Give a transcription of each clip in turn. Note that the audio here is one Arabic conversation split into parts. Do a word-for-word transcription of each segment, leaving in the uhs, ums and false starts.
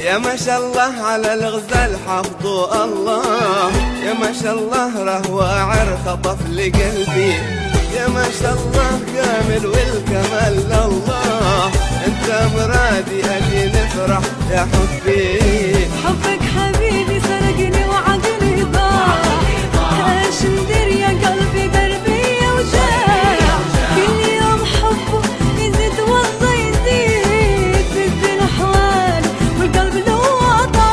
يا ما شاء الله على الغزال حفظوا الله، يا ما شاء الله ره واعر خطف لقلبي، يا ما شاء الله كامل والكمال لله، انت مرادي اجي نفرح يا حبي. حبك حبيبي سرقني وعقلي ضاع، ايش ندير يا قلبي دربي وجاع، كل يوم حبه يزيد والله يزيد، بين احوالي والقلب له وضاع.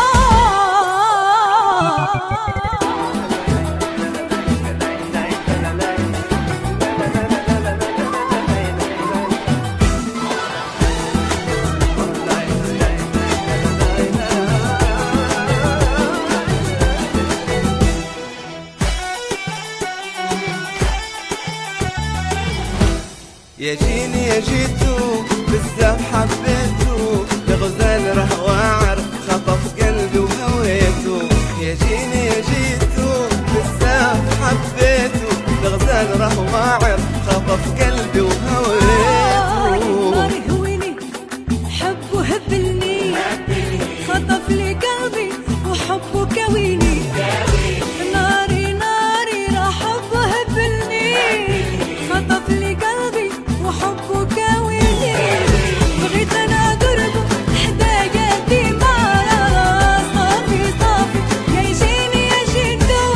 يجيني يجيتو بزاف حبيتو، لغزال ره واعر خطف قلبي وهويتو، يجيني يجيتو بزاف حبيتو، لغزال ره واعر خطف قلبي وهويتو. ناري هويني حبه هبلني، خطف لي قلبي وحبه كويني، ناري ناري را حبه هبلني، خطف لي قلبي وحبه كويني، بغيت انا قربه حدا قدي معاه، صافي صافي يا يجيني يجيتو.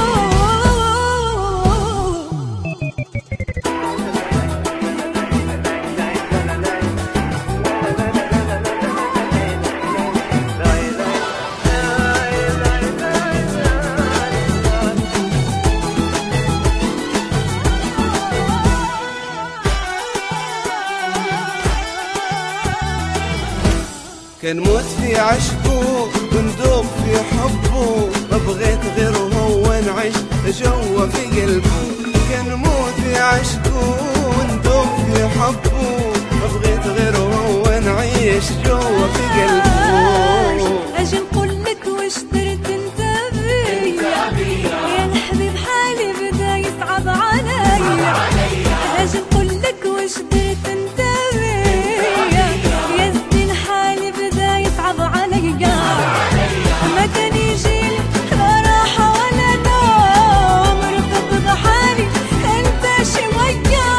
كنموت في عشقه وندوب في حبه، ما بغيت غيره هو نعيش جوا في قلبه، كنموت في عشقه وندوب في حبه، ما بغيت غيره هو نعيش جوا في قلبه. اجي نقول لك واش درت انت بيا، يا الحبيب حالي بدا يصعب عليا، اجي نقول لك واش درت انت بيا، يا زين حالي بدا يصعب عليا، ما كان يجيلي لا راحة ولا نوم، رفض بحالي انت شوية.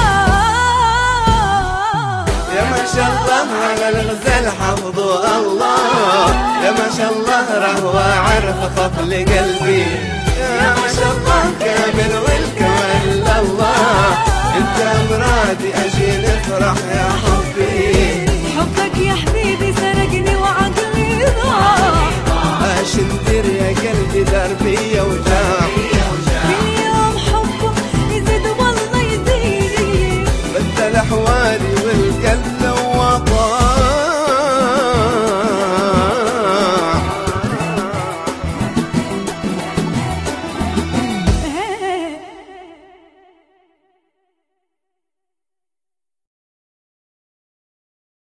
يا ما شاء الله على الغزال حفظوا الله، يا ما شاء الله ره واعر خطف لقلبي، يا ما شاء الله كامل والكمال لله، انت مرادي اجي نفرح